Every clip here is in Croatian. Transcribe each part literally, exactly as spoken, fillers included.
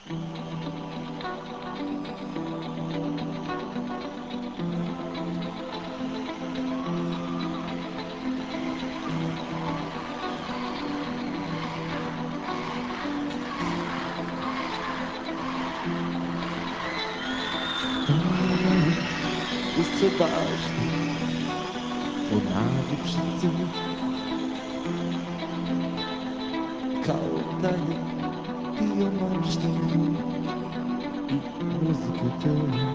U se bašti u naljučicu, kao da je dio mašte i muzike te.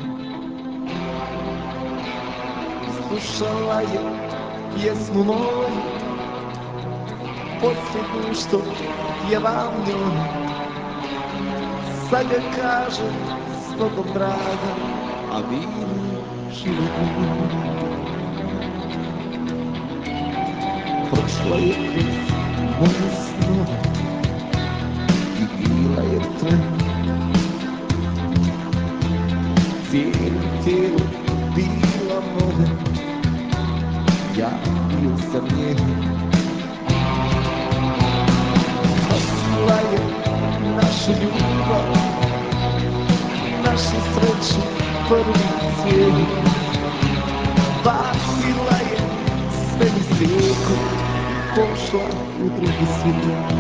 Slušala je pjesmu moju, posljednju što pjevam njoj. Sad joj kaže s tobom draga, a bili život moj. Prošla je kroz moje snove i bila je tren. Cijelim tijelom bila more, ja bio sam njen. Spasila je našu ljubav, našu sreću, prvi cvijet. Bacila je sve mi svijetu i pošla u drugi svijet.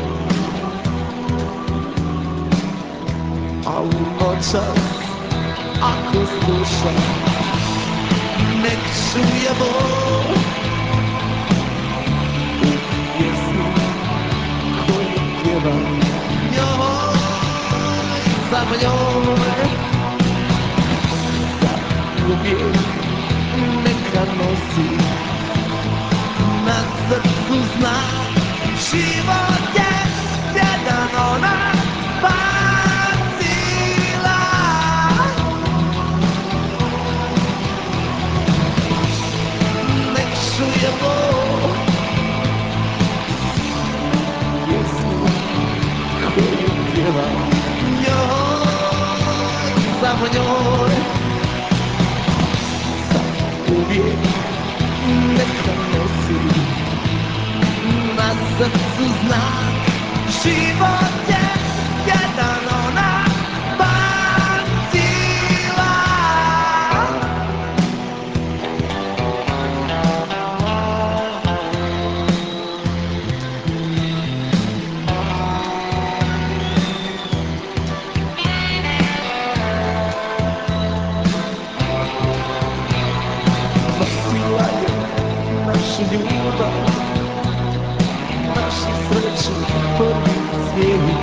A u noćas, ako sluša, nek čuje bol u pjesmu koju pjevam njoj. Samo njoj uvijek neka nosi na srcu znak. Život je jedan, ona bacila. Nek čuje bol pjesmu koju pjevam njoj. Samo njoj uvijek neka nosi na srcu znak. Život je jedan, ona bacila. Spasila je našu ljubav, našu sreću, prvi cvijet.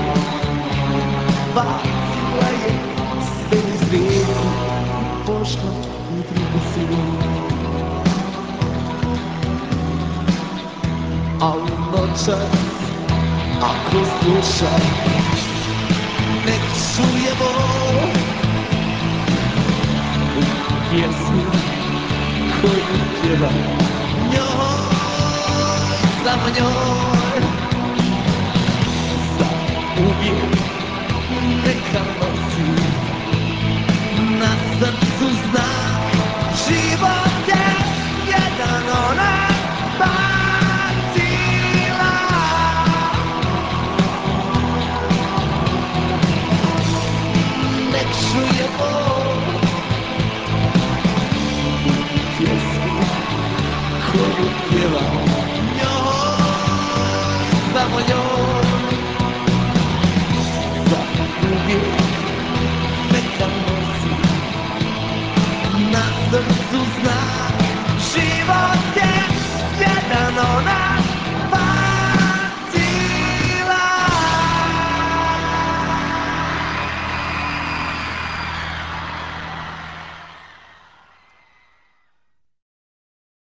Bacila je sve iz rijeku i pošla u drugi svijet. A u noćas, ako sluša, nek čuje bol u pjesmi koju pjevam njoj. Samo njoj za uvijek neka nosi na srcu znak. Život je jedan, ona bacila. Nek čuje bol u pjesmi koju pjevam njoj. Samo njoj za uvijek neka nosi na srcu znak. Život